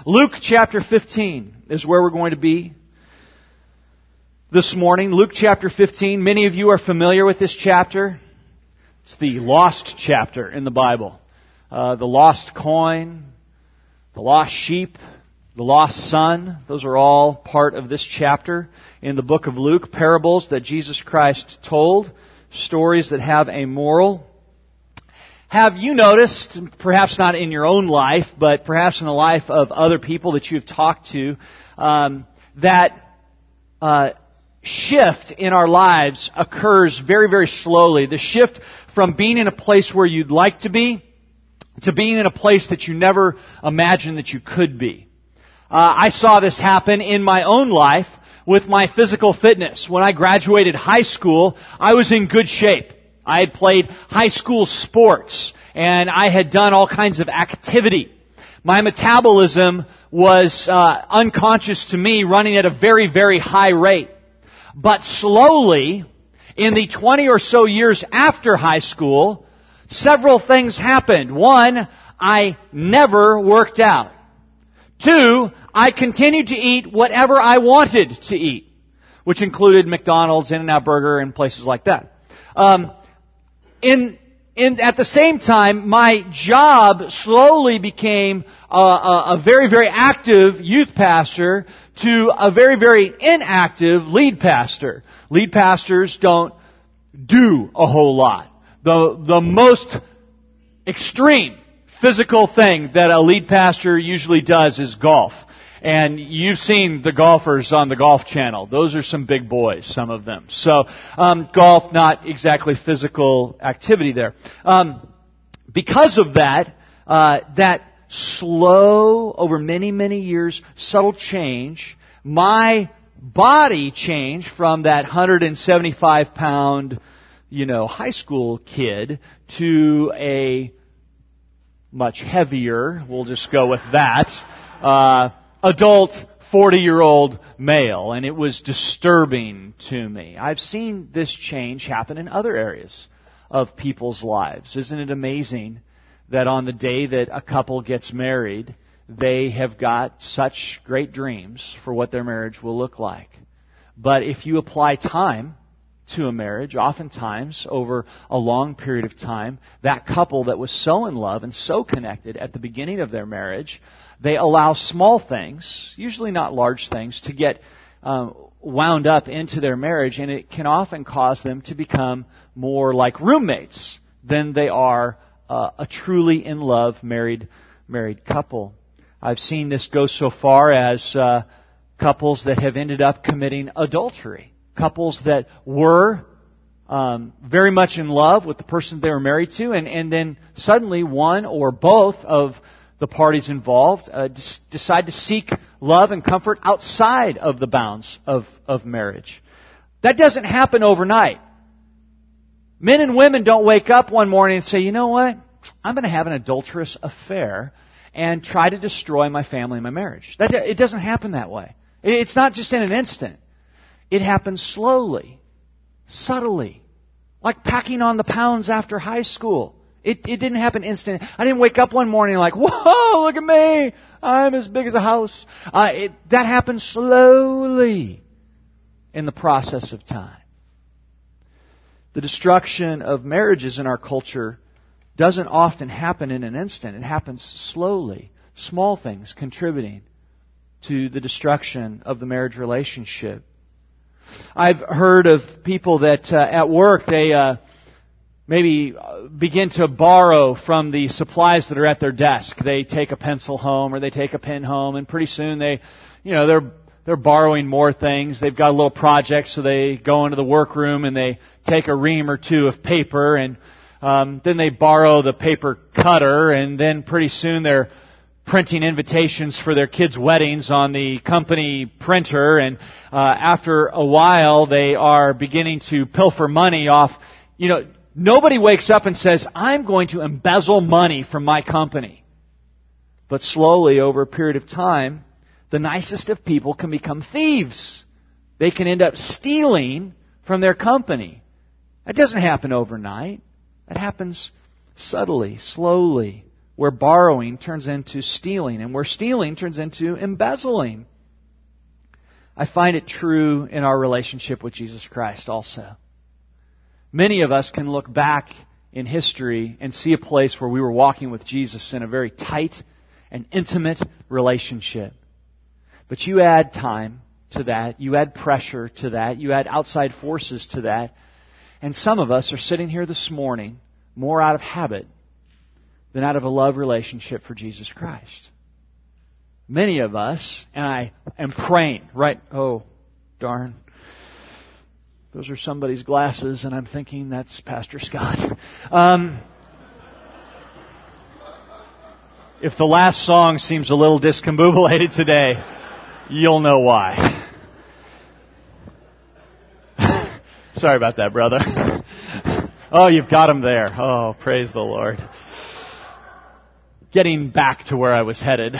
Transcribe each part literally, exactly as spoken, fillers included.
Luke chapter fifteen is where we're going to be this morning. Luke chapter fifteen. Many of you are familiar with this chapter. It's the lost chapter in the Bible. Uh, the lost coin, the lost sheep, the lost son. Those are all part of this chapter in the book of Luke. Parables that Jesus Christ told. Stories that have a moral. Have you noticed, perhaps not in your own life, but perhaps in the life of other people that you've talked to, um, that uh, shift in our lives occurs very, very slowly. The shift from being in a place where you'd like to be to being in a place that you never imagined that you could be. Uh, I saw this happen in my own life with my physical fitness. When I graduated high school, I was in good shape. I had played high school sports, and I had done all kinds of activity. My metabolism was uh, unconscious to me, running at a very, very high rate. But slowly, in the twenty or so years after high school, several things happened. One, I never worked out. Two, I continued to eat whatever I wanted to eat, which included McDonald's, In-N-Out Burger, and places like that. Um, In, in, at the same time, my job slowly became a, a, a very, very active youth pastor to a very, very inactive lead pastor. Lead pastors don't do a whole lot. The, the most extreme physical thing that a lead pastor usually does is golf. And you've seen the golfers on the Golf Channel. Those are some big boys, some of them. So, um, golf, not exactly physical activity there. Um, because of that, uh, that slow, over many, many years, subtle change, my body changed from that one hundred seventy-five pound, you know, high school kid to a much heavier, we'll just go with that, uh, adult forty-year-old male, and it was disturbing to me. I've seen this change happen in other areas of people's lives. Isn't it amazing that on the day that a couple gets married, they have got such great dreams for what their marriage will look like. But if you apply time to a marriage, oftentimes over a long period of time, that couple that was so in love and so connected at the beginning of their marriage, they allow small things, usually not large things, to get um, wound up into their marriage, and it can often cause them to become more like roommates than they are uh, a truly in love married married couple. I've seen this go so far as uh, couples that have ended up committing adultery. Couples that were um, very much in love with the person they were married to, and, and then suddenly one or both of the parties involved uh, d- decide to seek love and comfort outside of the bounds of, of marriage. That doesn't happen overnight. Men and women don't wake up one morning and say, you know what, I'm going to have an adulterous affair and try to destroy my family and my marriage. That, it doesn't happen that way. It's not just in an instant. It happens slowly, subtly, like packing on the pounds after high school. It, it didn't happen instantly. I didn't wake up one morning like, whoa, look at me. I'm as big as a house. Uh, it, that happens slowly in the process of time. The destruction of marriages in our culture doesn't often happen in an instant. It happens slowly. Small things contributing to the destruction of the marriage relationship. I've heard of people that uh, at work they uh, maybe begin to borrow from the supplies that are at their desk. They take a pencil home or they take a pen home, and pretty soon they, you know, they're they're borrowing more things. They've got a little project, so they go into the workroom and they take a ream or two of paper, and um, then they borrow the paper cutter, and then pretty soon they're printing invitations for their kids' weddings on the company printer, and uh, after a while they are beginning to pilfer money off. You know, nobody wakes up and says, I'm going to embezzle money from my company. But slowly, over a period of time, the nicest of people can become thieves. They can end up stealing from their company. That doesn't happen overnight. That happens subtly, slowly, where borrowing turns into stealing, and where stealing turns into embezzling. I find it true in our relationship with Jesus Christ also. Many of us can look back in history and see a place where we were walking with Jesus in a very tight and intimate relationship. But you add time to that, you add pressure to that, you add outside forces to that, and some of us are sitting here this morning more out of habit than out of a love relationship for Jesus Christ. Many of us, and I am praying, right? Oh, darn. Those are somebody's glasses, and I'm thinking that's Pastor Scott. Um, if the last song seems a little discombobulated today, you'll know why. Sorry about that, brother. Oh, you've got him there. Oh, praise the Lord. Getting back to where I was headed.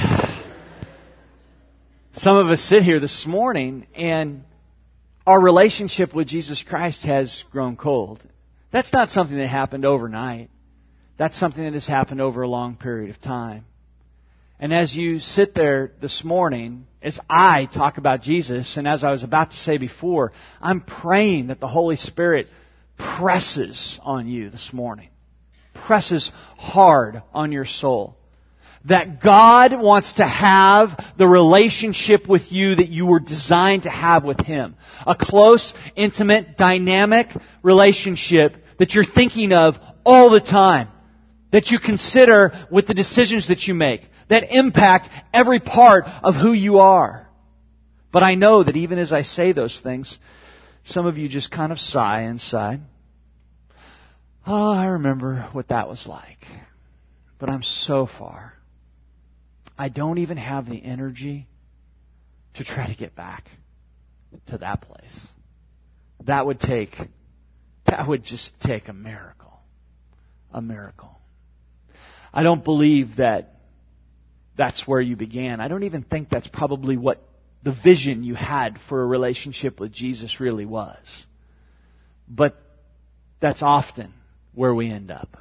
Some of us sit here this morning and our relationship with Jesus Christ has grown cold. That's not something that happened overnight. That's something that has happened over a long period of time. And as you sit there this morning, as I talk about Jesus, and as I was about to say before, I'm praying that the Holy Spirit presses on you this morning. Presses hard on your soul. That God wants to have the relationship with you that you were designed to have with Him. A close, intimate, dynamic relationship that you're thinking of all the time. That you consider with the decisions that you make. That impact every part of who you are. But I know that even as I say those things, some of you just kind of sigh inside. Oh, I remember what that was like. But I'm so far. I don't even have the energy to try to get back to that place. That would take, that would just take a miracle. A miracle. I don't believe that that's where you began. I don't even think that's probably what the vision you had for a relationship with Jesus really was. But that's often where we end up.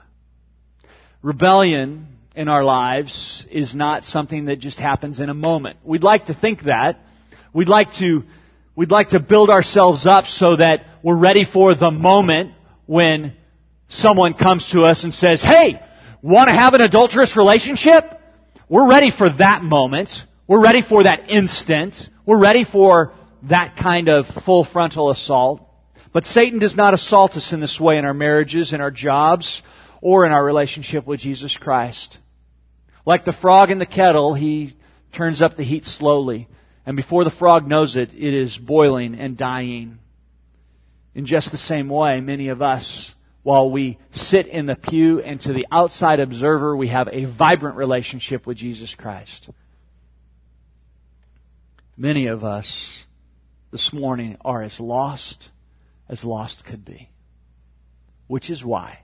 Rebellion in our lives is not something that just happens in a moment. We'd like to think that. We'd like to, we'd like to build ourselves up so that we're ready for the moment when someone comes to us and says, "Hey, want to have an adulterous relationship?" We're ready for that moment. We're ready for that instant. We're ready for that kind of full frontal assault. But Satan does not assault us in this way in our marriages, in our jobs, or in our relationship with Jesus Christ. Like the frog in the kettle, he turns up the heat slowly. And before the frog knows it, it is boiling and dying. In just the same way, many of us, while we sit in the pew and to the outside observer, we have a vibrant relationship with Jesus Christ. Many of us this morning are as lost as lost could be. Which is why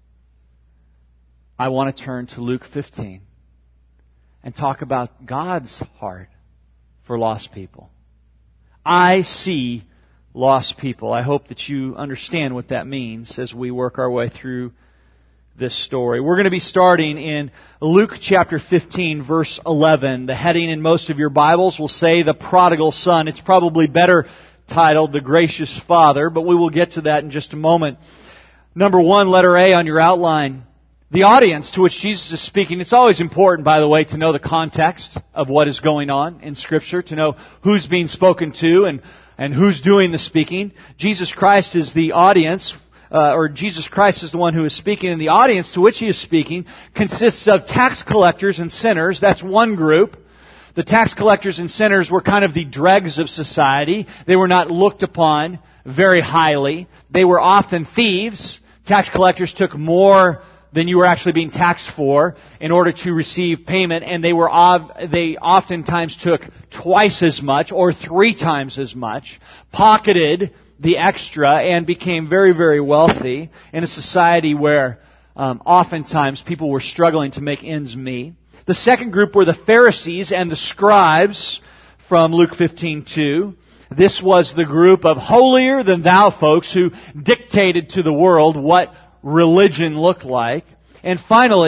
I want to turn to Luke fifteen and talk about God's heart for lost people. I see lost people. I hope that you understand what that means as we work our way through this story. We're going to be starting in Luke chapter fifteen, verse eleven. The heading in most of your Bibles will say the prodigal son. It's probably better titled the gracious father, but we will get to that in just a moment. Number one, letter A on your outline. The audience to which Jesus is speaking. It's always important, by the way, to know the context of what is going on in Scripture, to know who's being spoken to and, and who's doing the speaking. Jesus Christ is the audience, uh, or Jesus Christ is the one who is speaking, and the audience to which He is speaking consists of tax collectors and sinners. That's one group. The tax collectors and sinners were kind of the dregs of society. They were not looked upon very highly. They were often thieves. Tax collectors took more than you were actually being taxed for in order to receive payment, and they were they oftentimes took twice as much or three times as much, pocketed the extra, and became very, very wealthy in a society where um, oftentimes people were struggling to make ends meet. The second group were the Pharisees and the scribes from Luke fifteen two. This was the group of holier-than-thou folks who dictated to the world what religion looked like. And finally,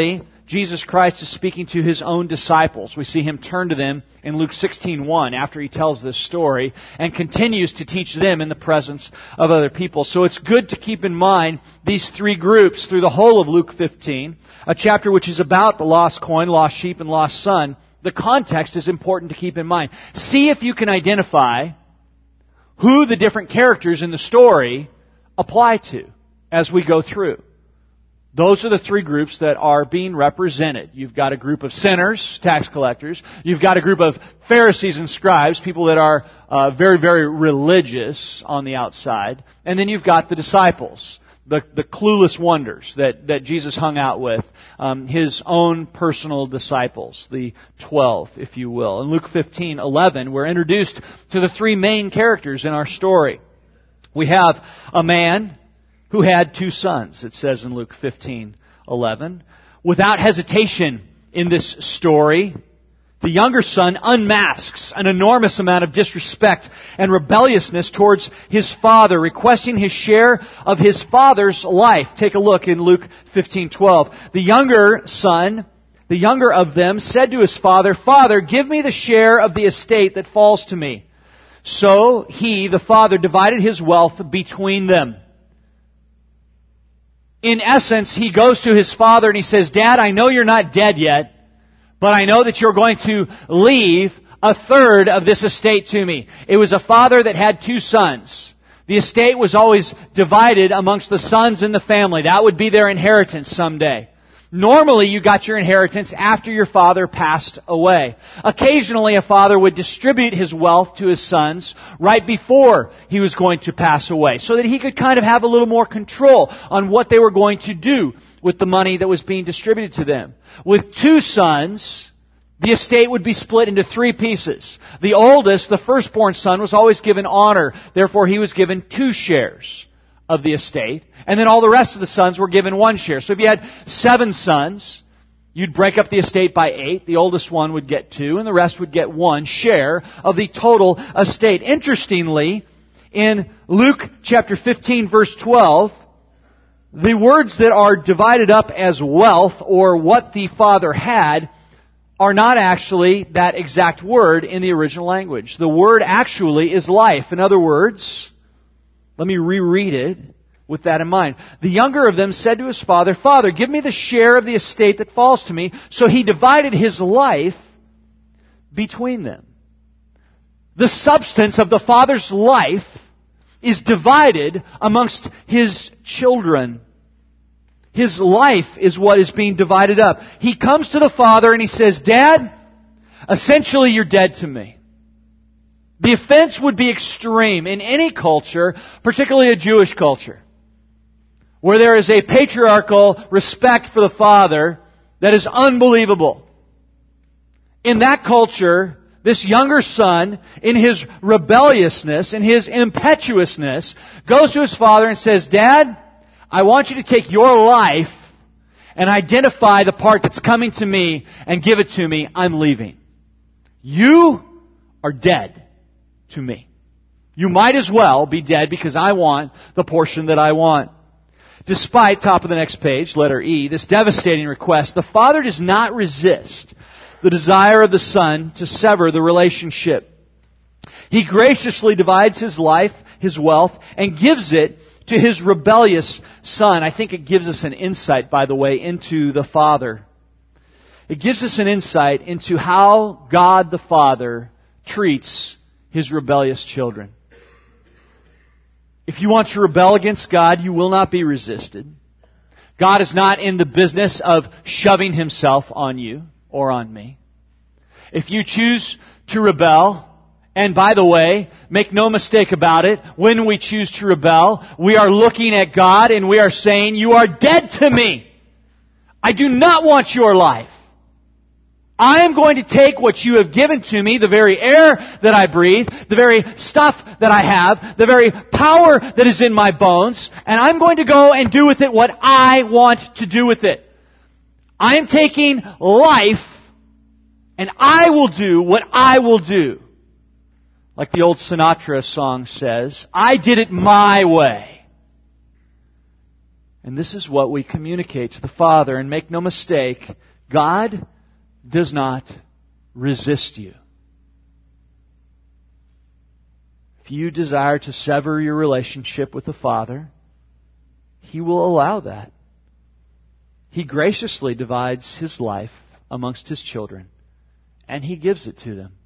Jesus Christ is speaking to His own disciples. We see Him turn to them in Luke sixteen one after He tells this story and continues to teach them in the presence of other people. So it's good to keep in mind these three groups through the whole of Luke fifteen, a chapter which is about the lost coin, lost sheep, and lost son. The context is important to keep in mind. See if you can identify who the different characters in the story apply to as we go through. Those are the three groups that are being represented. You've got a group of sinners, tax collectors. You've got a group of Pharisees and scribes, people that are uh, very, very religious on the outside. And then you've got the disciples, the, the clueless wonders that, that Jesus hung out with, um, His own personal disciples, the twelve, if you will. In Luke fifteen eleven, we're introduced to the three main characters in our story. We have a man who had two sons, it says in Luke fifteen eleven. Without hesitation in this story, the younger son unmasks an enormous amount of disrespect and rebelliousness towards his father, requesting his share of his father's life. Take a look in Luke fifteen twelve. The younger son, the younger of them, said to his father, "Father, give me the share of the estate that falls to me." So he, the father, divided his wealth between them. In essence, he goes to his father and he says, "Dad, I know you're not dead yet, but I know that you're going to leave a third of this estate to me." It was a father that had two sons. The estate was always divided amongst the sons in the family. That would be their inheritance someday. Normally, you got your inheritance after your father passed away. Occasionally, a father would distribute his wealth to his sons right before he was going to pass away, so that he could kind of have a little more control on what they were going to do with the money that was being distributed to them. With two sons, the estate would be split into three pieces. The oldest, the firstborn son, was always given honor. Therefore, he was given two shares of the estate. And then all the rest of the sons were given one share. So if you had seven sons, you'd break up the estate by eight. The oldest one would get two, and the rest would get one share of the total estate. Interestingly, in Luke chapter fifteen, verse twelve, the words that are divided up as wealth, or what the father had, are not actually that exact word in the original language. The word actually is life. In other words, let me reread it with that in mind. The younger of them said to his father, "Father, give me the share of the estate that falls to me." So he divided his life between them. The substance of the father's life is divided amongst his children. His life is what is being divided up. He comes to the father and he says, "Dad, essentially you're dead to me." The offense would be extreme in any culture, particularly a Jewish culture, where there is a patriarchal respect for the father that is unbelievable. In that culture, this younger son, in his rebelliousness, in his impetuousness, goes to his father and says, "Dad, I want you to take your life and identify the part that's coming to me and give it to me. I'm leaving. You are dead to me. You might as well be dead because I want the portion that I want." Despite, top of the next page, letter E, this devastating request, the father does not resist the desire of the son to sever the relationship. He graciously divides his life, his wealth, and gives it to his rebellious son. I think it gives us an insight, by the way, into the Father. It gives us an insight into how God the Father treats His rebellious children. If you want to rebel against God, you will not be resisted. God is not in the business of shoving Himself on you or on me. If you choose to rebel, and by the way, make no mistake about it, when we choose to rebel, we are looking at God and we are saying, "You are dead to me. I do not want your life. I am going to take what you have given to me, the very air that I breathe, the very stuff that I have, the very power that is in my bones, and I'm going to go and do with it what I want to do with it. I am taking life, and I will do what I will do." Like the old Sinatra song says, "I did it my way." And this is what we communicate to the Father. And make no mistake, God does not resist you. If you desire to sever your relationship with the Father, He will allow that. He graciously divides His life amongst His children, and He gives it to them.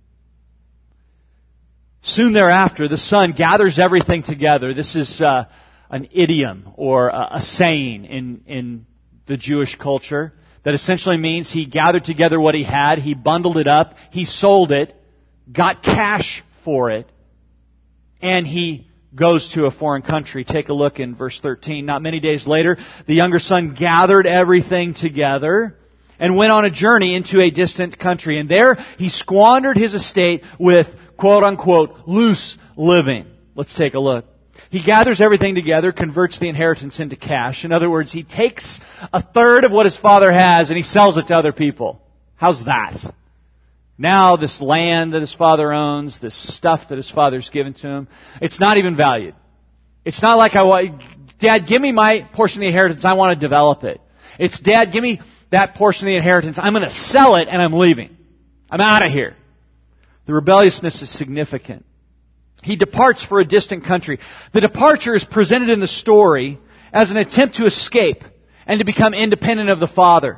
Soon thereafter, the Son gathers everything together. This is uh, an idiom or a, a saying in, in the Jewish culture that essentially means He gathered together what He had, He bundled it up, He sold it, got cash for it, and He goes to a foreign country. Take a look in verse thirteen. Not many days later, the younger son gathered everything together and went on a journey into a distant country. And there he squandered his estate with quote-unquote loose living. Let's take a look. He gathers everything together, converts the inheritance into cash. In other words, he takes a third of what his father has and he sells it to other people. How's that? Now this land that his father owns, this stuff that his father's given to him, it's not even valued. It's not like, I want, Dad, give me my portion of the inheritance, I want to develop it. It's, Dad, give me that portion of the inheritance, I'm going to sell it and I'm leaving. I'm out of here. The rebelliousness is significant. He departs for a distant country. The departure is presented in the story as an attempt to escape and to become independent of the father.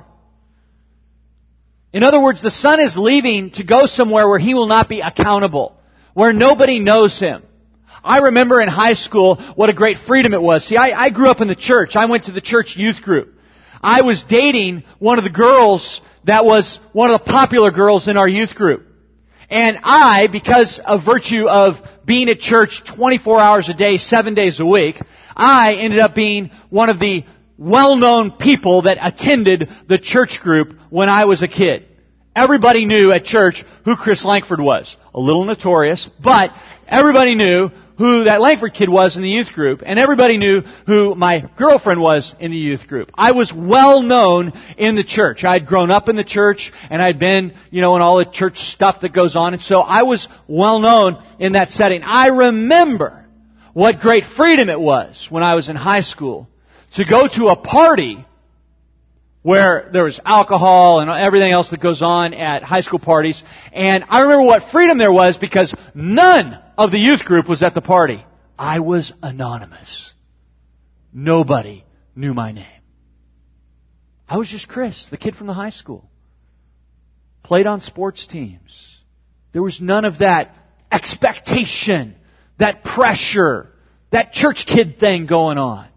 In other words, the son is leaving to go somewhere where he will not be accountable, where nobody knows him. I remember in high school what a great freedom it was. See, I, I grew up in the church. I went to the church youth group. I was dating one of the girls that was one of the popular girls in our youth group. And I, because of virtue of being at church twenty-four hours a day, seven days a week, I ended up being one of the well-known people that attended the church group when I was a kid. Everybody knew at church who Chris Langford was. A little notorious, but everybody knew who that Langford kid was in the youth group, and everybody knew who my girlfriend was in the youth group. I was well known in the church. I had grown up in the church, and I'd been, you know, in all the church stuff that goes on, and so I was well known in that setting. I remember what great freedom it was when I was in high school to go to a party where there was alcohol and everything else that goes on at high school parties. And I remember what freedom there was because none of the youth group was at the party. I was anonymous. Nobody knew my name. I was just Chris, the kid from the high school. Played on sports teams. There was none of that expectation, that pressure, that church kid thing going on.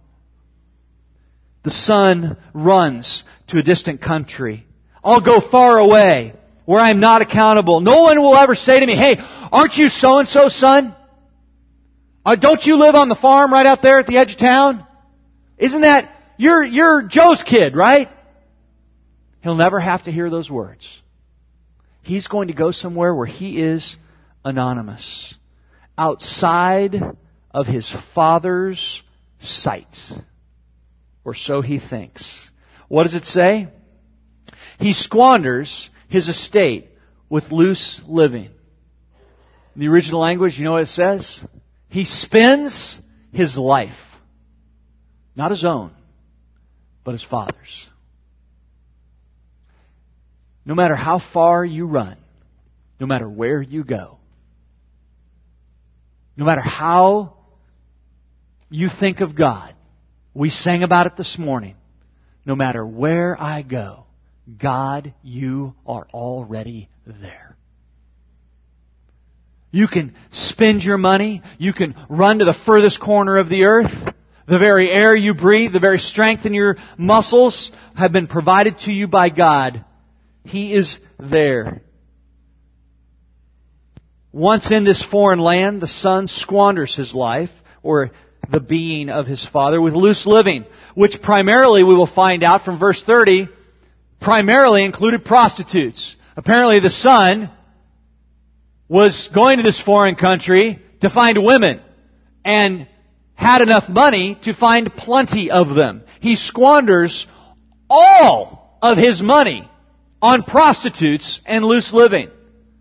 The son runs to a distant country. I'll go far away where I'm not accountable. No one will ever say to me, hey, aren't you so-and-so, son? Uh, don't you live on the farm right out there at the edge of town? Isn't that, you're, you're Joe's kid, right? He'll never have to hear those words. He's going to go somewhere where he is anonymous, outside of his father's sight. Or so he thinks. What does it say? He squanders his estate with loose living. In the original language, you know what it says? He spends his life. Not his own, but his father's. No matter how far you run, no matter where you go, no matter how you think of God, we sang about it this morning. No matter where I go, God, you are already there. You can spend your money. You can run to the furthest corner of the earth. The very air you breathe, the very strength in your muscles have been provided to you by God. He is there. Once in this foreign land, the son squanders his life, or the being of his father, with loose living, which primarily, we will find out from verse thirty, primarily included prostitutes. Apparently the son was going to this foreign country to find women and had enough money to find plenty of them. He squanders all of his money on prostitutes and loose living.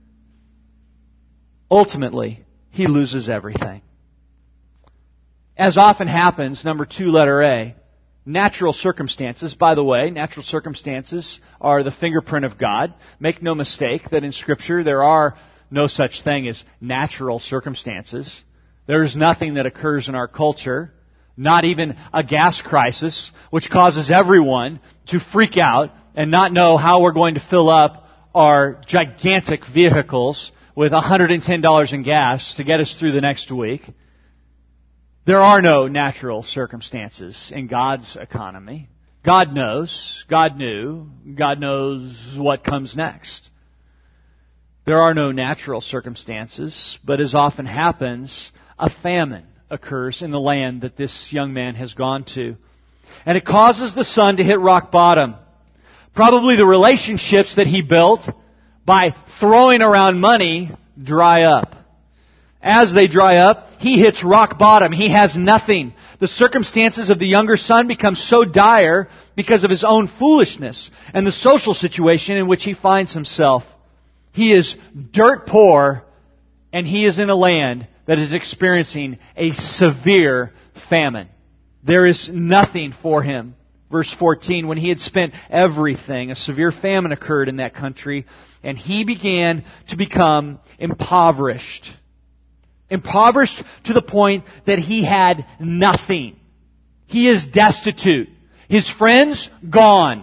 Ultimately, he loses everything. As often happens, number two, letter A, natural circumstances. By the way, natural circumstances are the fingerprint of God. Make no mistake that in Scripture there are no such thing as natural circumstances. There is nothing that occurs in our culture, not even a gas crisis, which causes everyone to freak out and not know how we're going to fill up our gigantic vehicles with one hundred ten dollars in gas to get us through the next week. There are no natural circumstances in God's economy. God knows. God knew. God knows what comes next. There are no natural circumstances, but as often happens, a famine occurs in the land that this young man has gone to. And it causes the son to hit rock bottom. Probably the relationships that he built by throwing around money dry up. As they dry up, he hits rock bottom. He has nothing. The circumstances of the younger son become so dire because of his own foolishness and the social situation in which he finds himself. He is dirt poor, and he is in a land that is experiencing a severe famine. There is nothing for him. Verse fourteen, when he had spent everything, a severe famine occurred in that country, and he began to become impoverished. Impoverished to the point that he had nothing. He is destitute. His friends, gone.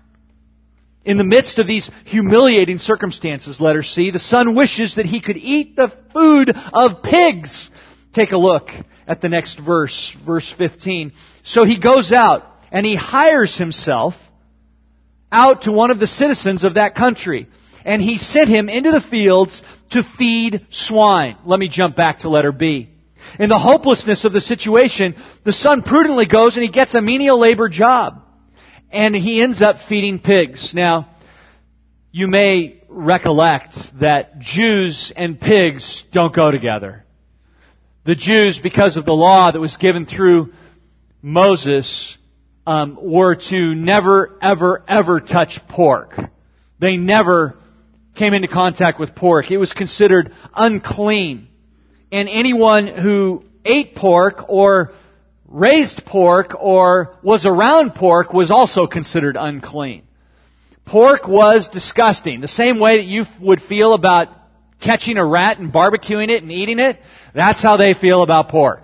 In the midst of these humiliating circumstances, letter C, the son wishes that he could eat the food of pigs. Take a look at the next verse, verse fifteen. So he goes out and he hires himself out to one of the citizens of that country. And he sent him into the fields to feed swine. Let me jump back to letter B. In the hopelessness of the situation, the son prudently goes and he gets a menial labor job. And he ends up feeding pigs. Now, you may recollect that Jews and pigs don't go together. The Jews, because of the law that was given through Moses, um, were to never, ever, ever touch pork. They never came into contact with pork. It was considered unclean. And anyone who ate pork or raised pork or was around pork was also considered unclean. Pork was disgusting. The same way that you would feel about catching a rat and barbecuing it and eating it, that's how they feel about pork.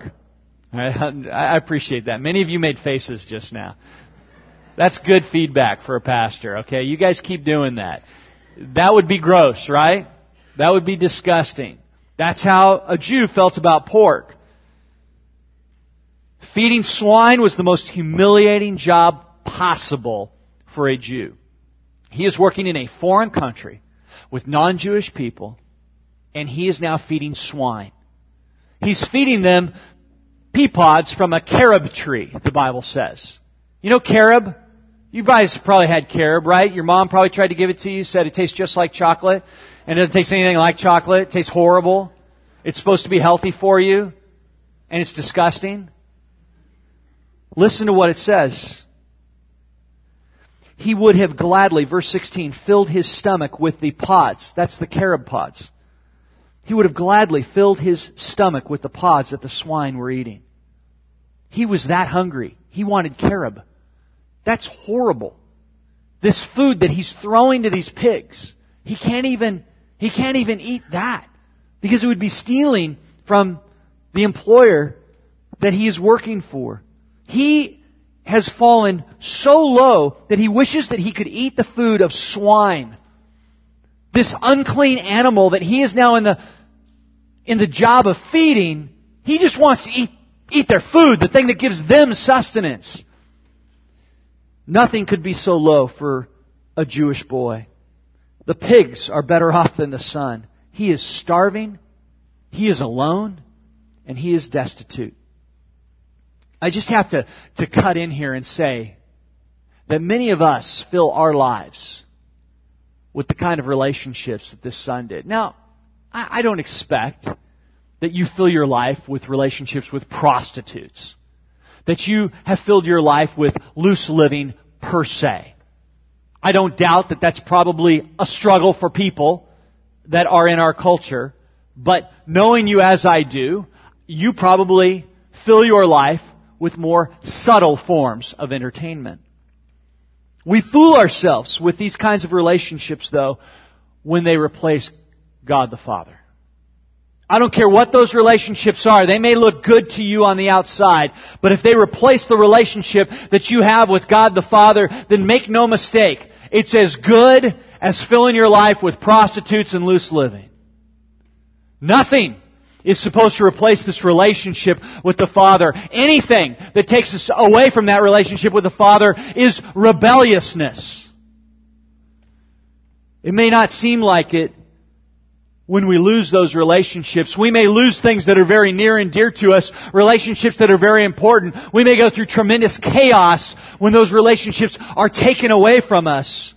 I appreciate that. Many of you made faces just now. That's good feedback for a pastor, okay? You guys keep doing that. That would be gross, right? That would be disgusting. That's how a Jew felt about pork. Feeding swine was the most humiliating job possible for a Jew. He is working in a foreign country with non-Jewish people, and he is now feeding swine. He's feeding them pea pods from a carob tree, the Bible says. You know carob? You guys probably had carob, right? Your mom probably tried to give it to you, said it tastes just like chocolate, and it doesn't taste anything like chocolate. It tastes horrible. It's supposed to be healthy for you, and it's disgusting. Listen to what it says. He would have gladly, verse sixteen, filled his stomach with the pods. That's the carob pods. He would have gladly filled his stomach with the pods that the swine were eating. He was that hungry. He wanted carob. That's horrible. This food that he's throwing to these pigs, he can't even, he can't even eat that, because it would be stealing from the employer that he is working for. He has fallen so low that he wishes that he could eat the food of swine. This unclean animal that he is now in the in the job of feeding, he just wants to eat, eat their food, the thing that gives them sustenance. Nothing could be so low for a Jewish boy. The pigs are better off than the son. He is starving, he is alone, and he is destitute. I just have to, to cut in here and say that many of us fill our lives with the kind of relationships that this son did. Now, I, I don't expect that you fill your life with relationships with prostitutes, that you have filled your life with loose living per se. I don't doubt that that's probably a struggle for people that are in our culture, but knowing you as I do, you probably fill your life with more subtle forms of entertainment. We fool ourselves with these kinds of relationships, though, when they replace God the Father. I don't care what those relationships are. They may look good to you on the outside, but if they replace the relationship that you have with God the Father, then make no mistake, it's as good as filling your life with prostitutes and loose living. Nothing is supposed to replace this relationship with the Father. Anything that takes us away from that relationship with the Father is rebelliousness. It may not seem like it when we lose those relationships. We may lose things that are very near and dear to us, relationships that are very important. We may go through tremendous chaos when those relationships are taken away from us.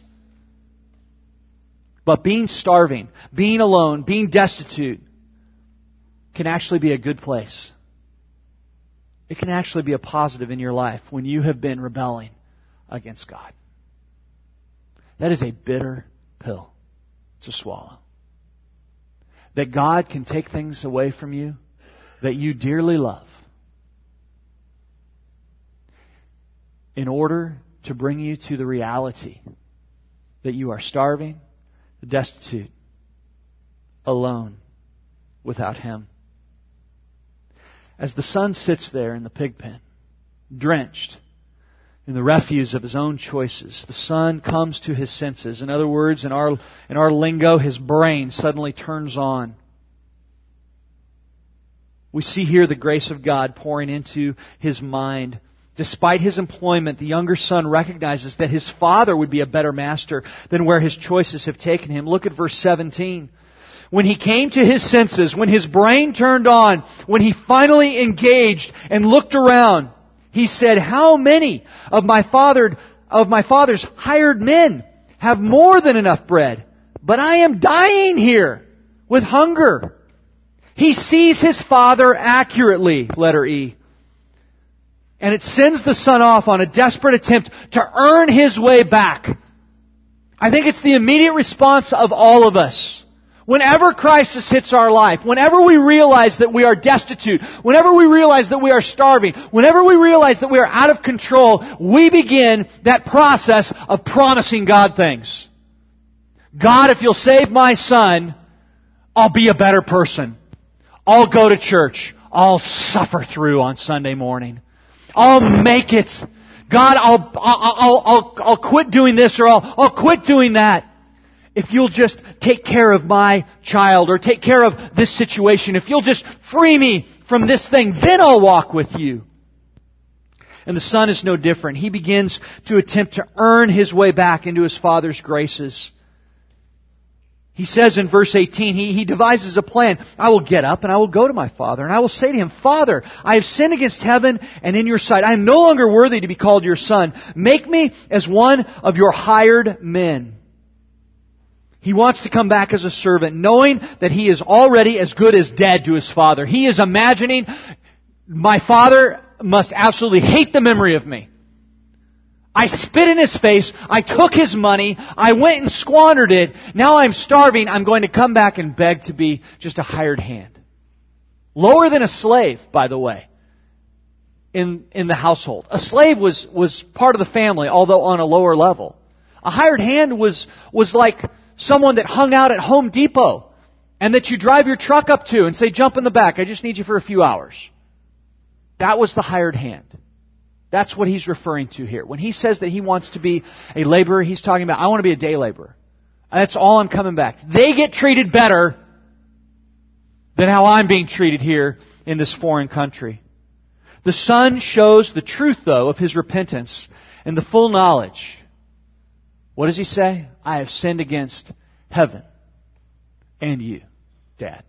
But being starving, being alone, being destitute can actually be a good place. It can actually be a positive in your life when you have been rebelling against God. That is a bitter pill to swallow. That God can take things away from you that you dearly love in order to bring you to the reality that you are starving, destitute, alone, without Him. As the son sits there in the pig pen, drenched in the refuse of his own choices, the son comes to his senses. In other words, in our, in our lingo, his brain suddenly turns on. We see here the grace of God pouring into his mind. Despite his employment, the younger son recognizes that his father would be a better master than where his choices have taken him. Look at verse seventeen. When he came to his senses, when his brain turned on, when he finally engaged and looked around, he said, "How many of my father, of my father's hired men have more than enough bread? But I am dying here with hunger." He sees his father accurately, letter E. And it sends the son off on a desperate attempt to earn his way back. I think it's the immediate response of all of us. Whenever crisis hits our life, whenever we realize that we are destitute, whenever we realize that we are starving, whenever we realize that we are out of control, we begin that process of promising God things. God, if you'll save my son, I'll be a better person. I'll go to church. I'll suffer through on Sunday morning. I'll make it. God, I'll, I'll, I'll, I'll quit doing this or I'll, I'll quit doing that. If you'll just take care of my child or take care of this situation, if you'll just free me from this thing, then I'll walk with you. And the son is no different. He begins to attempt to earn his way back into his father's graces. He says in verse eighteen, he, he devises a plan. "I will get up and I will go to my father and I will say to him, 'Father, I have sinned against heaven and in your sight. I am no longer worthy to be called your son. Make me as one of your hired men.'" He wants to come back as a servant, knowing that he is already as good as dead to his father. He is imagining, my father must absolutely hate the memory of me. I spit in his face. I took his money. I went and squandered it. Now I'm starving. I'm going to come back and beg to be just a hired hand. Lower than a slave, by the way, in, in the household. A slave was, was part of the family, although on a lower level. A hired hand was, was like someone that hung out at Home Depot and that you drive your truck up to and say, "Jump in the back. I just need you for a few hours." That was the hired hand. That's what he's referring to here. When he says that he wants to be a laborer, he's talking about, I want to be a day laborer. That's all I'm coming back. They get treated better than how I'm being treated here in this foreign country. The son shows the truth, though, of his repentance and the full knowledge. What does he say? "I have sinned against heaven and you, Dad."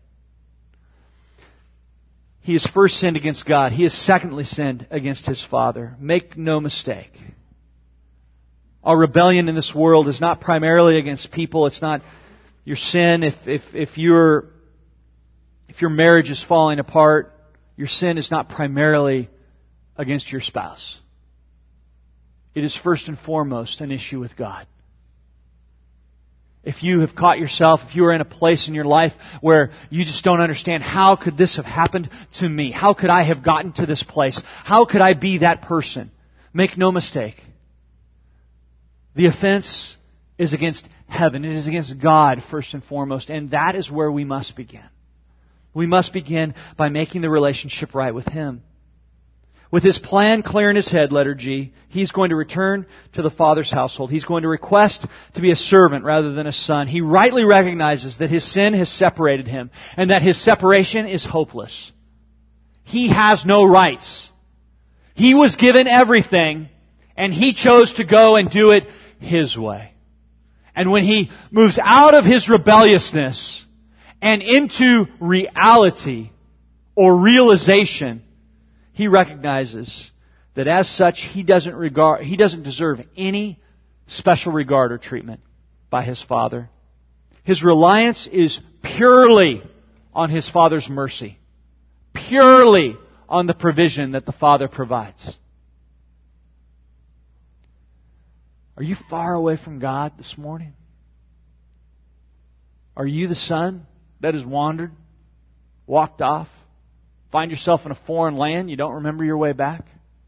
He has first sinned against God. He has secondly sinned against his father. Make no mistake. Our rebellion in this world is not primarily against people. It's not your sin. If, if, if, your if your marriage is falling apart, your sin is not primarily against your spouse. It is first and foremost an issue with God. If you have caught yourself, if you are in a place in your life where you just don't understand, how could this have happened to me? How could I have gotten to this place? How could I be that person? Make no mistake. The offense is against heaven. It is against God first and foremost. And that is where we must begin. We must begin by making the relationship right with Him. With His plan clear in His head, letter G, He's going to return to the Father's household. He's going to request to be a servant rather than a son. He rightly recognizes that his sin has separated him and that his separation is hopeless. He has no rights. He was given everything, and he chose to go and do it his way. And when he moves out of his rebelliousness and into reality or realization, he recognizes that as such he doesn't regard, he doesn't deserve any special regard or treatment by his Father. His reliance is purely on his Father's mercy, purely on the provision that the Father provides. Are you far away from God this morning? Are you the son that has wandered, walked off, find yourself in a foreign land, you don't remember your way back?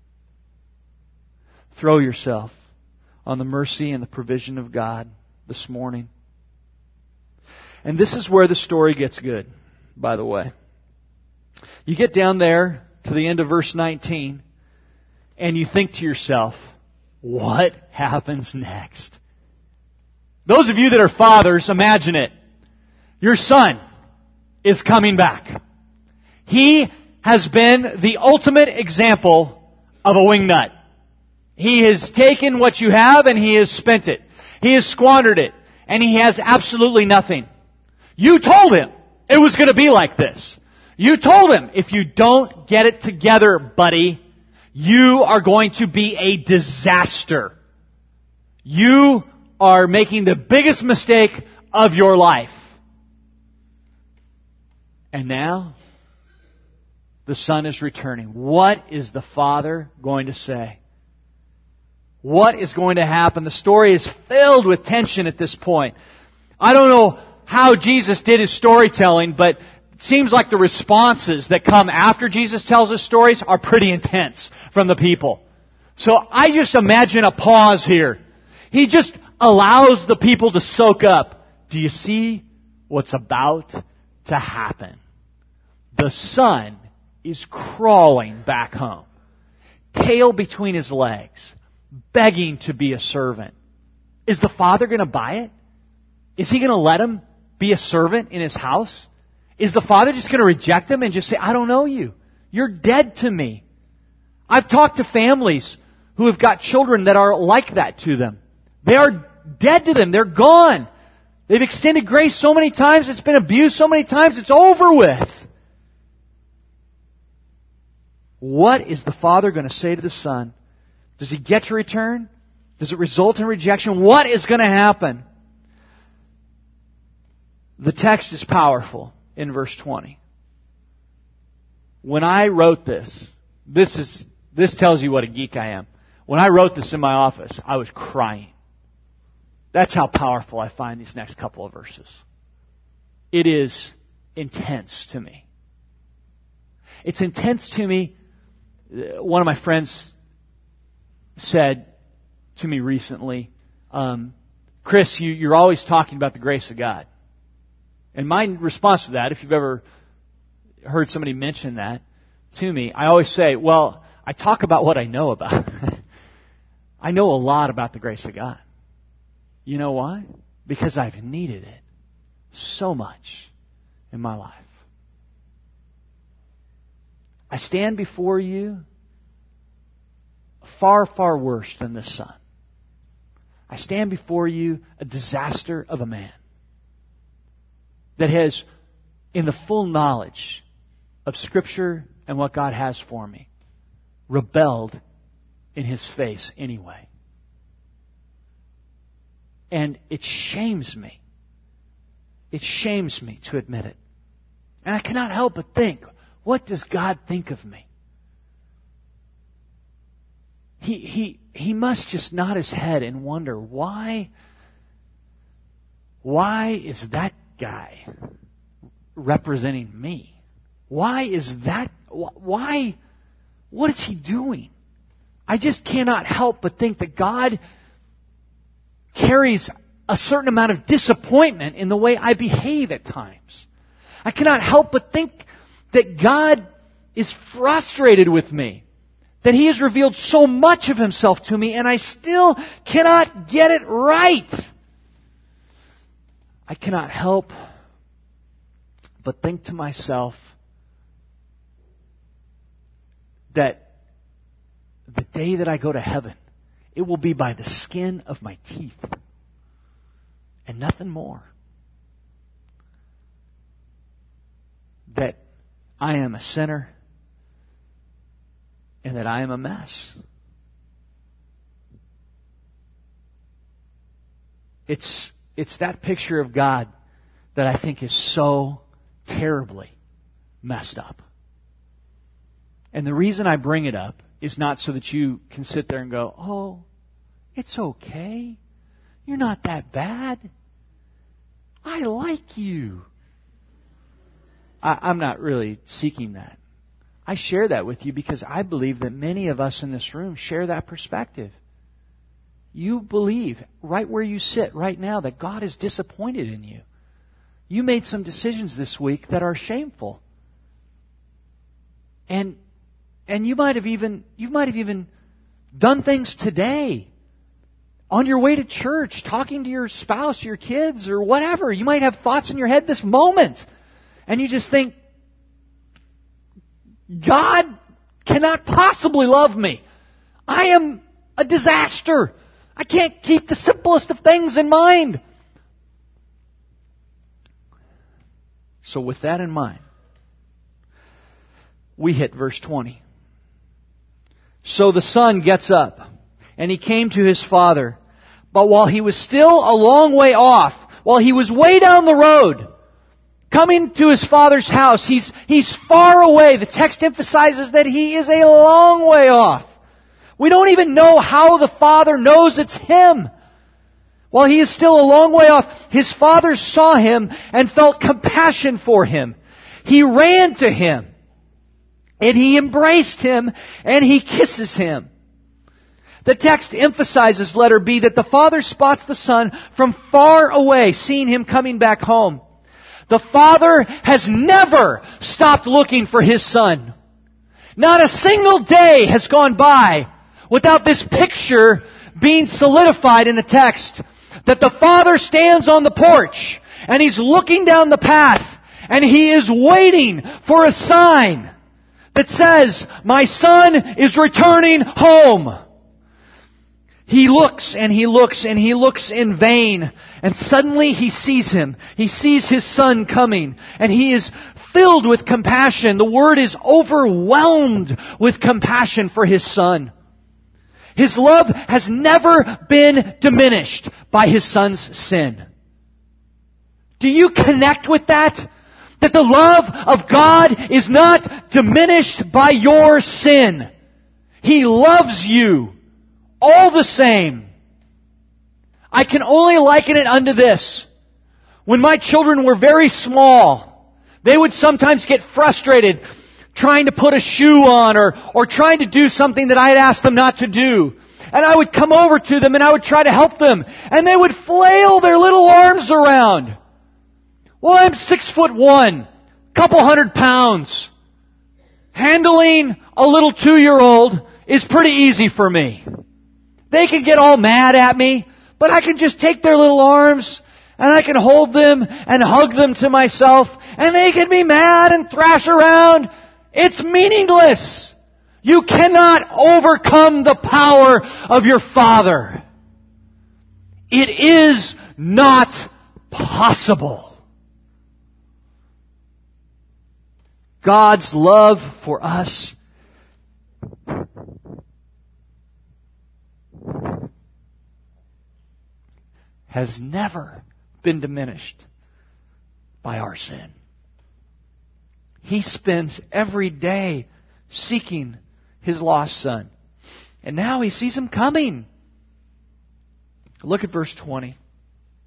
Throw yourself on the mercy and the provision of God this morning. And this is where the story gets good, by the way. You get down there to the end of verse nineteen, and you think to yourself, what happens next? Those of you that are fathers, imagine it. Your son is coming back. He has been the ultimate example of a wingnut. He has taken what you have and he has spent it. He has squandered it. And he has absolutely nothing. You told him it was going to be like this. You told him, if you don't get it together, buddy, you are going to be a disaster. You are making the biggest mistake of your life. And now, the son is returning. What is the father going to say? What is going to happen? The story is filled with tension at this point. I don't know how Jesus did his storytelling, but it seems like the responses that come after Jesus tells his stories are pretty intense from the people. So I just imagine a pause here. He just allows the people to soak up. Do you see what's about to happen? The son is crawling back home, tail between his legs, begging to be a servant. Is the father going to buy it? Is he going to let him be a servant in his house? Is the father just going to reject him and just say, I don't know you. You're dead to me. I've talked to families who have got children that are like that to them. They are dead to them. They're gone. They've extended grace so many times. It's been abused so many times. It's over with. What is the father going to say to the son? Does he get to return? Does it result in rejection? What is going to happen? The text is powerful in verse twenty. When I wrote this, this is this tells you what a geek I am. When I wrote this in my office, I was crying. That's how powerful I find these next couple of verses. It is intense to me. It's intense to me. One of my friends said to me recently, um, Chris, you, you're always talking about the grace of God. And my response to that, if you've ever heard somebody mention that to me, I always say, well, I talk about what I know about. I know a lot about the grace of God. You know why? Because I've needed it so much in my life. I stand before you far, far worse than this son. I stand before you a disaster of a man that has, in the full knowledge of Scripture and what God has for me, rebelled in His face anyway. And it shames me. It shames me to admit it. And I cannot help but think, what does God think of me? He, he, he must just nod his head and wonder, why, why is that guy representing me? Why is that, why, what is he doing? I just cannot help but think that God carries a certain amount of disappointment in the way I behave at times. I cannot help but think that God is frustrated with me. That He has revealed so much of Himself to me and I still cannot get it right. I cannot help but think to myself that the day that I go to heaven, it will be by the skin of my teeth and nothing more. That I am a sinner and that I am a mess. It's, it's that picture of God that I think is so terribly messed up. And the reason I bring it up is not so that you can sit there and go, oh, it's okay. You're not that bad. I like you. I, I'm not really seeking that. I share that with you because I believe that many of us in this room share that perspective. You believe right where you sit right now that God is disappointed in you. You made some decisions this week that are shameful. And and you might have even you might have even done things today on your way to church, talking to your spouse, your kids, or whatever. You might have thoughts in your head this moment. And you just think, God cannot possibly love me. I am a disaster. I can't keep the simplest of things in mind. So with that in mind, we hit verse twenty. So the son gets up, and he came to his father. But while he was still a long way off, while he was way down the road, coming to his father's house, he's, he's far away. The text emphasizes that he is a long way off. We don't even know how the father knows it's him. While he is still a long way off, his father saw him and felt compassion for him. He ran to him, and he embraced him, and he kisses him. The text emphasizes, letter B, that the father spots the son from far away, seeing him coming back home. The father has never stopped looking for his son. Not a single day has gone by without this picture being solidified in the text. That the father stands on the porch and he's looking down the path and he is waiting for a sign that says, my son is returning home. He looks and he looks and he looks in vain. And suddenly he sees him. He sees his son coming. And he is filled with compassion. The word is overwhelmed with compassion for his son. His love has never been diminished by his son's sin. Do you connect with that? That the love of God is not diminished by your sin. He loves you all the same. I can only liken it unto this. When my children were very small, they would sometimes get frustrated trying to put a shoe on or, or trying to do something that I had asked them not to do. And I would come over to them and I would try to help them. And they would flail their little arms around. Well, I'm six foot one, couple hundred pounds. Handling a little two-year-old is pretty easy for me. They can get all mad at me, but I can just take their little arms and I can hold them and hug them to myself and they can be mad and thrash around. It's meaningless. You cannot overcome the power of your Father. It is not possible. God's love for us has never been diminished by our sin. He spends every day seeking His lost son. And now He sees him coming. Look at verse twenty.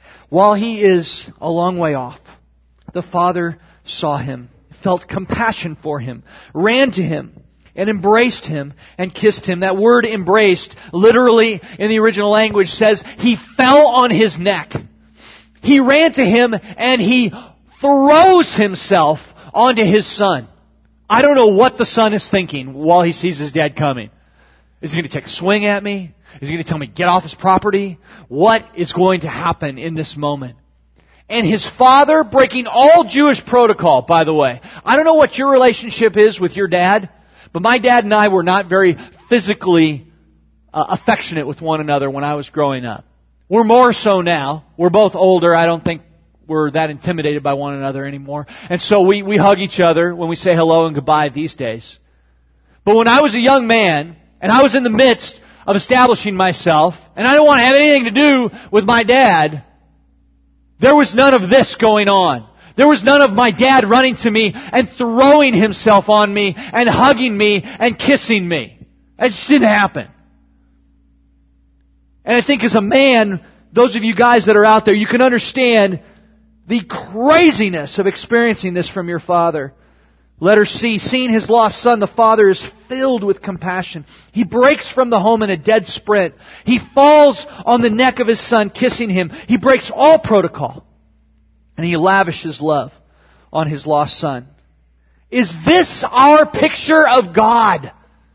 While he is a long way off, the father saw him, felt compassion for him, ran to him, and embraced him and kissed him. That word embraced, literally in the original language, says he fell on his neck. He ran to him and he throws himself onto his son. I don't know what the son is thinking while he sees his dad coming. Is he going to take a swing at me? Is he going to tell me to get off his property? What is going to happen in this moment? And his father, breaking all Jewish protocol, by the way. I don't know what your relationship is with your dad, but my dad and I were not very physically uh, affectionate with one another when I was growing up. We're more so now. We're both older. I don't think we're that intimidated by one another anymore. And so we, we hug each other when we say hello and goodbye these days. But when I was a young man, and I was in the midst of establishing myself, and I didn't want to have anything to do with my dad, there was none of this going on. There was none of my dad running to me and throwing himself on me and hugging me and kissing me. That just didn't happen. And I think as a man, those of you guys that are out there, you can understand the craziness of experiencing this from your father. Letter C, seeing his lost son, the father is filled with compassion. He breaks from the home in a dead sprint. He falls on the neck of his son, kissing him. He breaks all protocol. And he lavishes love on his lost son. Is this our picture of God?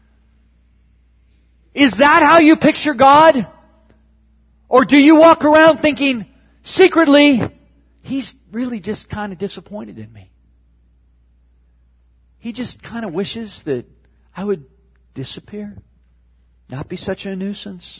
Is that how you picture God? Or do you walk around thinking, secretly, He's really just kind of disappointed in me. He just kind of wishes that I would disappear, not be such a nuisance.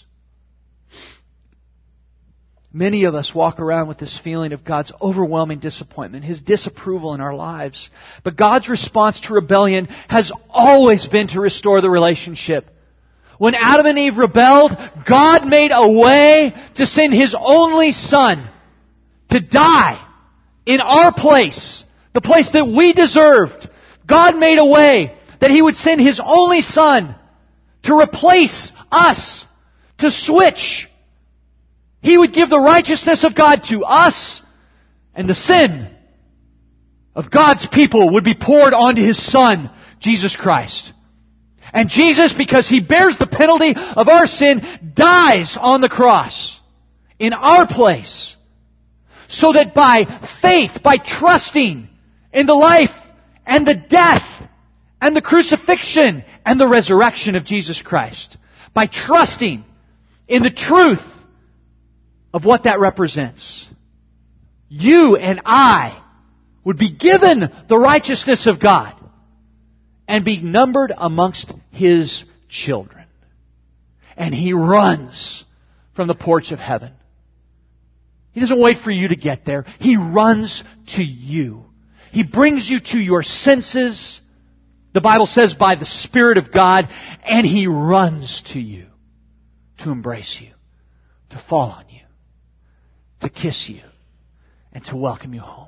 Many of us walk around with this feeling of God's overwhelming disappointment, His disapproval in our lives. But God's response to rebellion has always been to restore the relationship. When Adam and Eve rebelled, God made a way to send His only Son to die in our place, the place that we deserved. God made a way that He would send His only Son to replace us, to switch. He would give the righteousness of God to us, and the sin of God's people would be poured onto His Son, Jesus Christ. And Jesus, because He bears the penalty of our sin, dies on the cross in our place, so that by faith, by trusting in the life and the death and the crucifixion and the resurrection of Jesus Christ, by trusting in the truth of what that represents, you and I would be given the righteousness of God and be numbered amongst His children. And He runs from the porch of heaven. He doesn't wait for you to get there. He runs to you. He brings you to your senses, the Bible says, by the Spirit of God, and He runs to you to embrace you, to fall on you, to kiss you, and to welcome you home.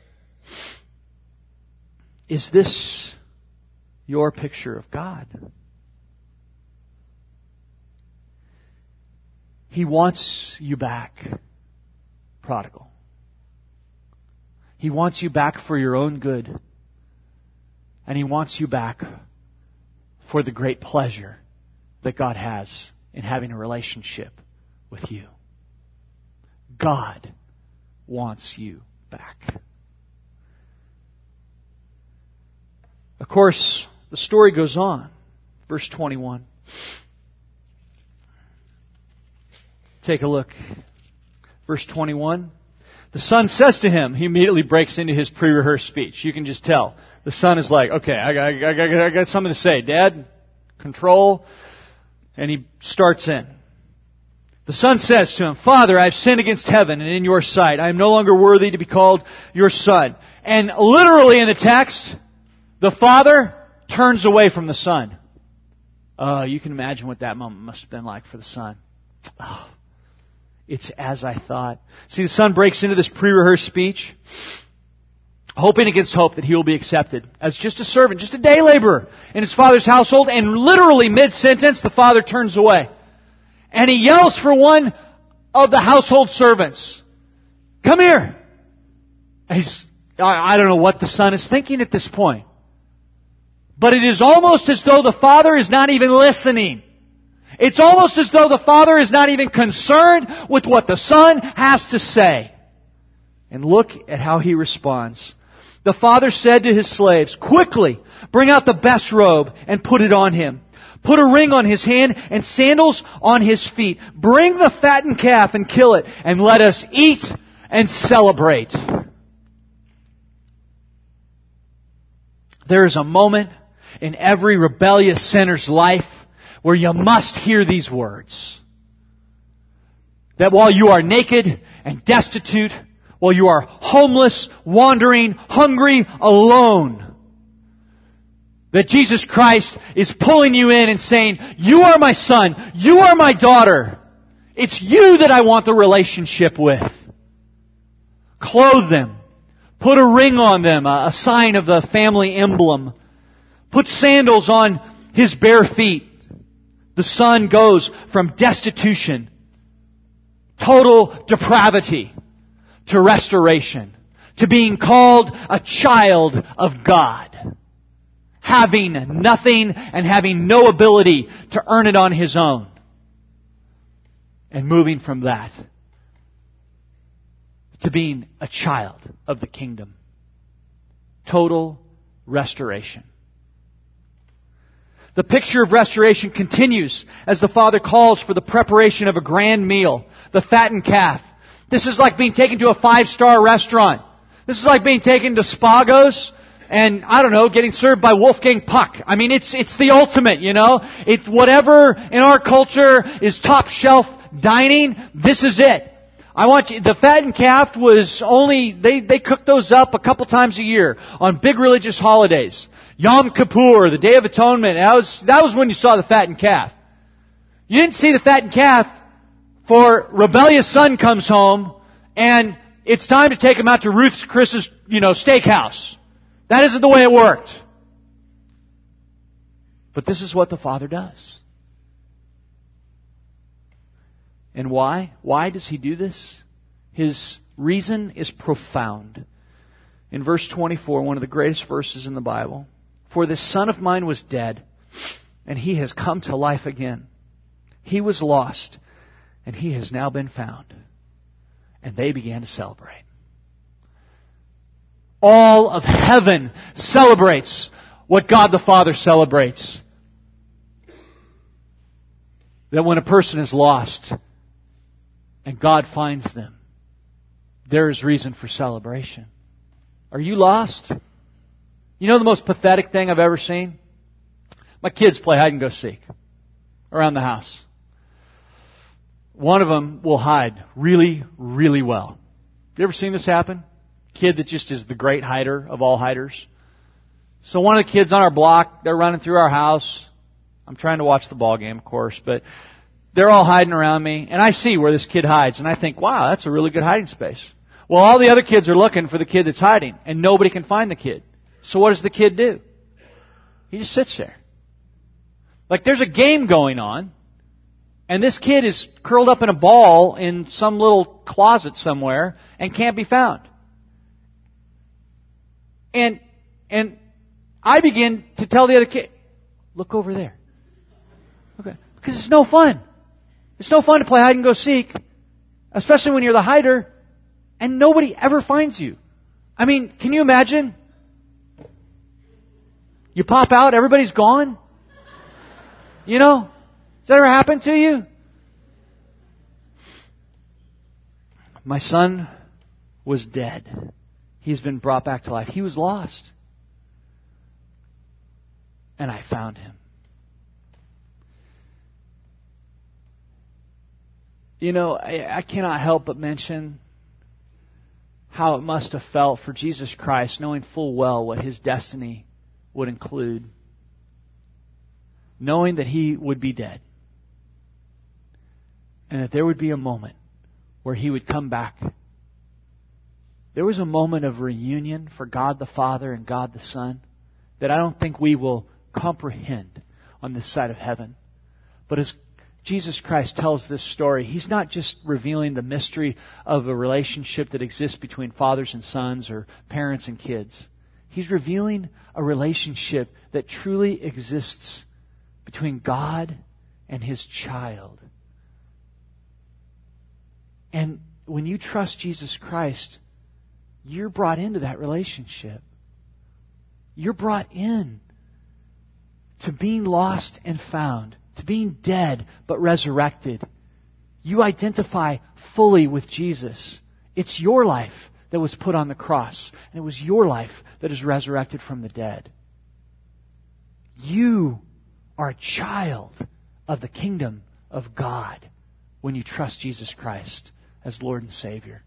Is this your picture of God? He wants you back, prodigal. He wants you back for your own good. And He wants you back for the great pleasure that God has in having a relationship with you. God wants you back. Of course, the story goes on. Verse twenty-one. Take a look. Verse twenty-one. The son says to him, he immediately breaks into his pre-rehearsed speech. You can just tell. The son is like, okay, I got, I got, I got something to say. Dad, control. And he starts in. The son says to him, Father, I have sinned against heaven and in your sight. I am no longer worthy to be called your son. And literally in the text, the father turns away from the son. Oh, you can imagine what that moment must have been like for the son. Oh, it's as I thought. See, the son breaks into this pre-rehearsed speech, hoping against hope that he will be accepted as just a servant, just a day laborer in his father's household. And literally mid-sentence, the father turns away. And he yells for one of the household servants come here. He's, I don't know what the son is thinking at this point. But it is almost as though the father is not even listening. It's almost as though the father is not even concerned with what the son has to say. And look at how he responds. The father said to his slaves, quickly, bring out the best robe and put it on him. Put a ring on his hand and sandals on his feet. Bring the fattened calf and kill it, and let us eat and celebrate. There is a moment in every rebellious sinner's life where you must hear these words. That while you are naked and destitute, while you are homeless, wandering, hungry, alone, that Jesus Christ is pulling you in and saying, you are my son, you are my daughter. It's you that I want the relationship with. Clothe them. Put a ring on them, a sign of the family emblem. Put sandals on his bare feet. The son goes from destitution, total depravity, to restoration, to being called a child of God, having nothing and having no ability to earn it on his own, and moving from that to being a child of the kingdom. Total restoration. The picture of restoration continues as the father calls for the preparation of a grand meal, the fattened calf. This is like being taken to a five-star restaurant. This is like being taken to Spago's and, I don't know, getting served by Wolfgang Puck. I mean, it's it's the ultimate, you know. It's whatever in our culture is top shelf dining, this is it. I want you, the fattened calf was only, they, they cooked those up a couple times a year on big religious holidays. Yom Kippur, the Day of Atonement, that was, that was when you saw the fattened calf. You didn't see the fattened calf for rebellious son comes home and it's time to take him out to Ruth's Chris's, you know, steakhouse. That isn't the way it worked. But this is what the Father does. And why? Why does He do this? His reason is profound. In verse twenty-four, one of the greatest verses in the Bible, for this son of mine was dead, and he has come to life again. He was lost, and he has now been found. And they began to celebrate. All of heaven celebrates what God the Father celebrates. That when a person is lost and God finds them, there is reason for celebration. Are you lost? You know the most pathetic thing I've ever seen? My kids play hide and go seek around the house. One of them will hide really, really well. Have you ever seen this happen? Kid that just is the great hider of all hiders. So one of the kids on our block, they're running through our house. I'm trying to watch the ball game, of course, but they're all hiding around me, and I see where this kid hides, and I think, wow, that's a really good hiding space. Well, all the other kids are looking for the kid that's hiding, and nobody can find the kid. So what does the kid do? He just sits there. Like there's a game going on, and this kid is curled up in a ball in some little closet somewhere and can't be found. And and I begin to tell the other kid, look over there. Okay. Because it's no fun. It's no fun to play hide and go seek, especially when you're the hider and nobody ever finds you. I mean, can you imagine? You pop out, everybody's gone. You know? Has that ever happened to you? My son was dead. He's been brought back to life. He was lost. And I found him. You know, I, I cannot help but mention how it must have felt for Jesus Christ, knowing full well what His destiny would include. Knowing that He would be dead. And that there would be a moment where He would come back. There was a moment of reunion for God the Father and God the Son that I don't think we will comprehend on this side of heaven. But as Jesus Christ tells this story, He's not just revealing the mystery of a relationship that exists between fathers and sons or parents and kids. He's revealing a relationship that truly exists between God and His child. And when you trust Jesus Christ, you're brought into that relationship. You're brought in to being lost and found, to being dead but resurrected. You identify fully with Jesus. It's your life that was put on the cross, and it was your life that is resurrected from the dead. You are a child of the kingdom of God when you trust Jesus Christ as Lord and Savior.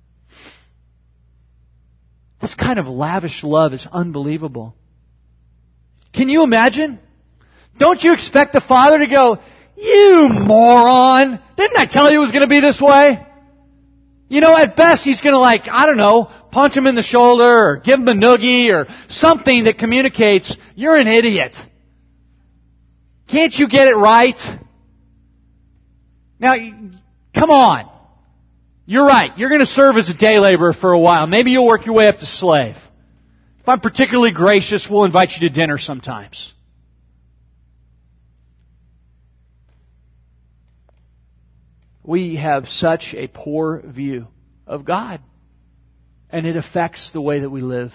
This kind of lavish love is unbelievable. Can you imagine? Don't you expect the Father to go, "You moron! Didn't I tell you it was going to be this way?" You know, at best He's going to, like, I don't know, punch him in the shoulder or give him a noogie or something that communicates, "You're an idiot. Can't you get it right?" Now, come on. You're right. You're going to serve as a day laborer for a while. Maybe you'll work your way up to slave. If I'm particularly gracious, we'll invite you to dinner sometimes. We have such a poor view of God, and it affects the way that we live.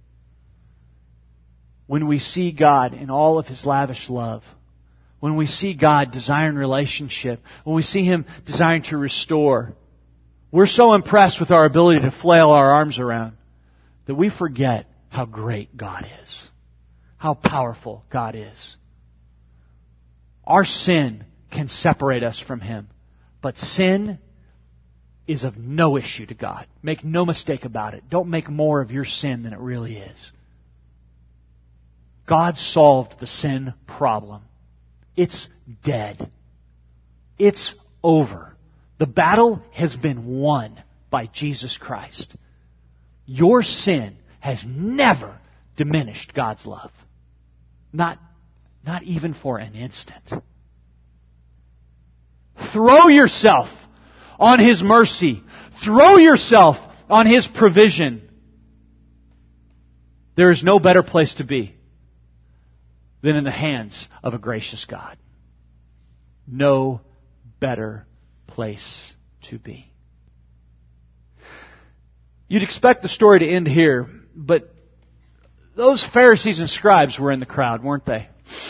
When we see God in all of His lavish love, when we see God desiring relationship, when we see Him desiring to restore, we're so impressed with our ability to flail our arms around that we forget how great God is, how powerful God is. Our sin can separate us from Him, but sin is of no issue to God. Make no mistake about it. Don't make more of your sin than it really is. God solved the sin problem. It's dead. It's over. The battle has been won by Jesus Christ. Your sin has never diminished God's love. Not, not even for an instant. Throw yourself on His mercy. Throw yourself on His provision. There is no better place to be than in the hands of a gracious God. No better place to be. You'd expect the story to end here, but those Pharisees and scribes were in the crowd, weren't they?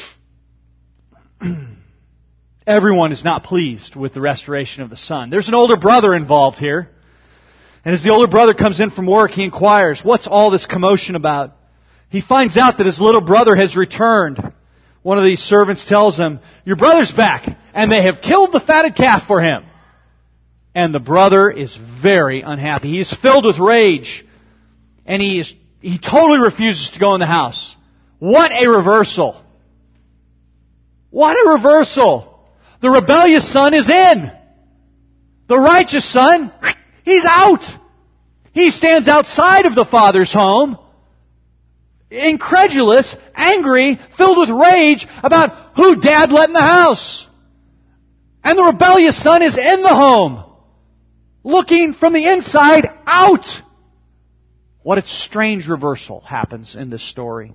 Everyone is not pleased with the restoration of the son. There's an older brother involved here. And as the older brother comes in from work, he inquires, "What's all this commotion about?" He finds out that his little brother has returned. One of these servants tells him, "Your brother's back, and they have killed the fatted calf for him." And the brother is very unhappy. He is filled with rage. And he is he totally refuses to go in the house. What a reversal. What a reversal. The rebellious son is in. The righteous son, he's out. He stands outside of the father's home, incredulous, angry, filled with rage about who dad let in the house. And the rebellious son is in the home, looking from the inside out. What a strange reversal happens in this story.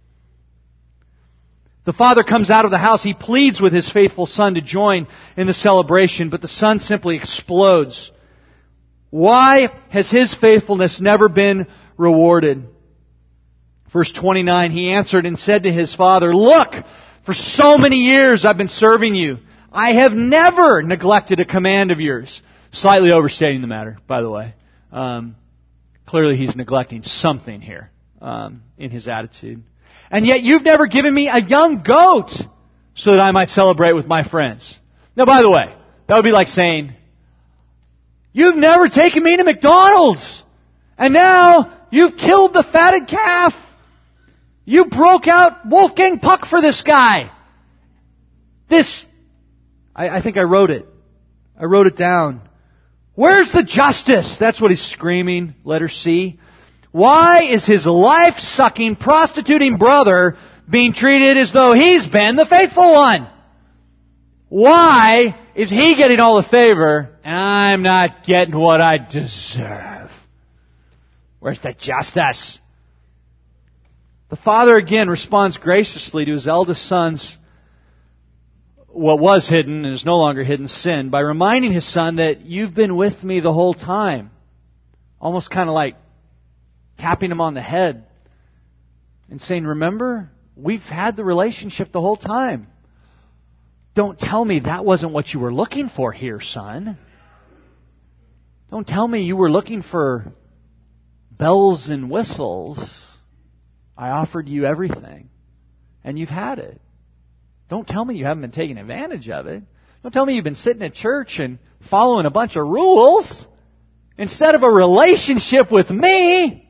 The father comes out of the house. He pleads with his faithful son to join in the celebration, but the son simply explodes. Why has his faithfulness never been rewarded? Verse twenty-nine, he answered and said to his father, "Look, for so many years I've been serving you. I have never neglected a command of yours." Slightly overstating the matter, by the way. Um, clearly he's neglecting something here um, in his attitude. "And yet you've never given me a young goat so that I might celebrate with my friends." Now, by the way, that would be like saying, "You've never taken me to McDonald's, and now you've killed the fatted calf. You broke out Wolfgang Puck for this guy." This, I, I think I wrote it. I wrote it down. Where's the justice? That's what he's screaming. Letter C. Why is his life-sucking, prostituting brother being treated as though he's been the faithful one? Why is he getting all the favor and I'm not getting what I deserve? Where's the justice? The father again responds graciously to his eldest son's what was hidden and is no longer hidden sin by reminding his son that you've been with me the whole time. Almost kind of like tapping him on the head and saying, remember, we've had the relationship the whole time. Don't tell me that wasn't what you were looking for here, son. Don't tell me you were looking for bells and whistles. I offered you everything, and you've had it. Don't tell me you haven't been taking advantage of it. Don't tell me you've been sitting at church and following a bunch of rules instead of a relationship with me.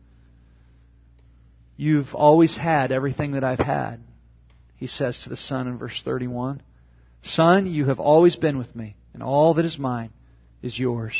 You've always had everything that I've had, he says to the son in verse thirty-one. Son, you have always been with me, and all that is mine is yours.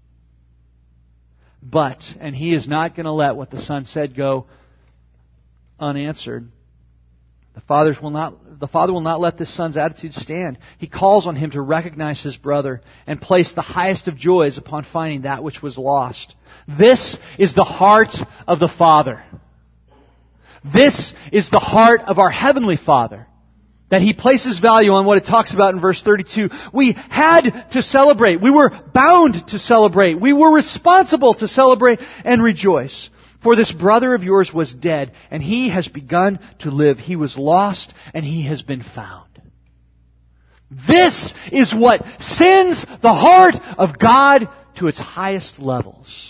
But, and he is not going to let what the son said go unanswered. The father will not, the father will not let this son's attitude stand. He calls on him to recognize his brother and place the highest of joys upon finding that which was lost. This is the heart of the Father. This is the heart of our Heavenly Father. That He places value on what it talks about in verse thirty-two. We had to celebrate. We were bound to celebrate. We were responsible to celebrate and rejoice. For this brother of yours was dead, and he has begun to live. He was lost, and he has been found. This is what sends the heart of God to its highest levels.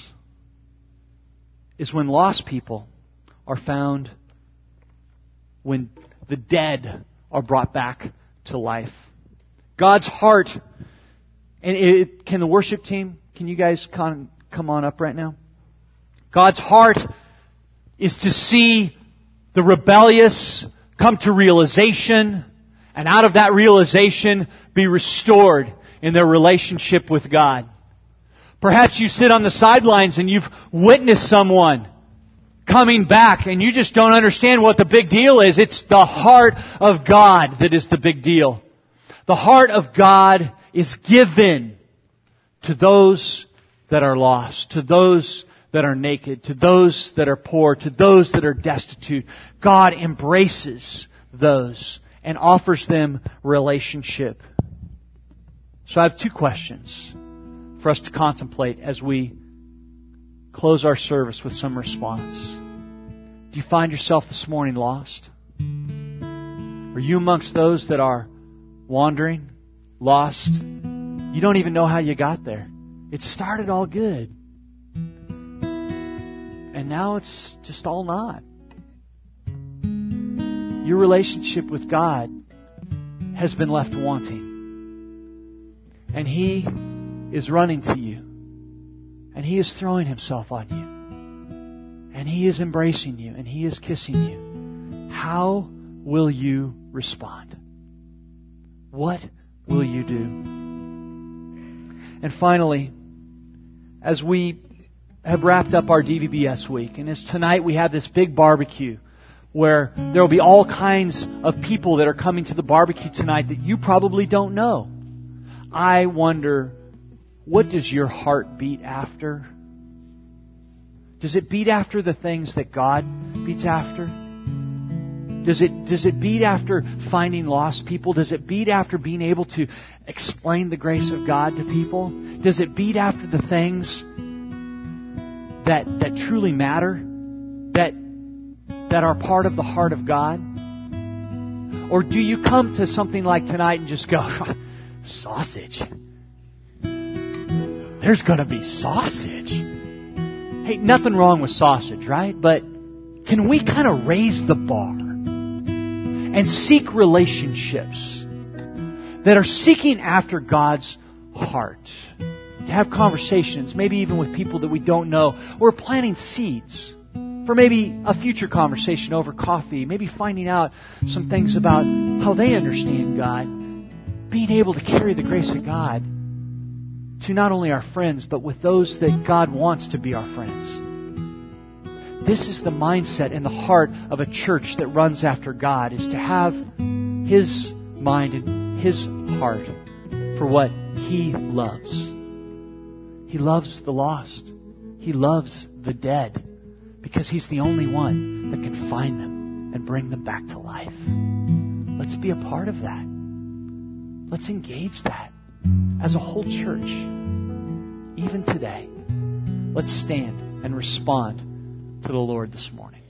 Is when lost people are found, when the dead are brought back to life. God's heart, and it, can the worship team, can you guys come on up right now? God's heart is to see the rebellious come to realization, and out of that realization be restored in their relationship with God. Perhaps you sit on the sidelines and you've witnessed someone coming back and you just don't understand what the big deal is. It's the heart of God that is the big deal. The heart of God is given to those that are lost, to those that are naked, to those that are poor, to those that are destitute. God embraces those and offers them relationship. So I have two questions for us to contemplate as we close our service with some response. Do you find yourself this morning lost? Are you amongst those that are wandering, lost? You don't even know how you got there. It started all good. And now it's just all not. Your relationship with God has been left wanting. And He is running to you. And He is throwing Himself on you. And He is embracing you. And He is kissing you. How will you respond? What will you do? And finally, as we have wrapped up our D V B S week, and as tonight we have this big barbecue where there will be all kinds of people that are coming to the barbecue tonight that you probably don't know. I wonder, what does your heart beat after? Does it beat after the things that God beats after? Does it, does it beat after finding lost people? Does it beat after being able to explain the grace of God to people? Does it beat after the things that, that truly matter? That, that are part of the heart of God? Or do you come to something like tonight and just go, sausage? There's going to be sausage. Hey, nothing wrong with sausage, right? But can we kind of raise the bar and seek relationships that are seeking after God's heart? To have conversations, maybe even with people that we don't know. We're planting seeds for maybe a future conversation over coffee. Maybe finding out some things about how they understand God. Being able to carry the grace of God to not only our friends, but with those that God wants to be our friends. This is the mindset and the heart of a church that runs after God, is to have His mind and His heart for what He loves. He loves the lost. He loves the dead because He's the only one that can find them and bring them back to life. Let's be a part of that. Let's engage that as a whole church. Even today, let's stand and respond to the Lord this morning.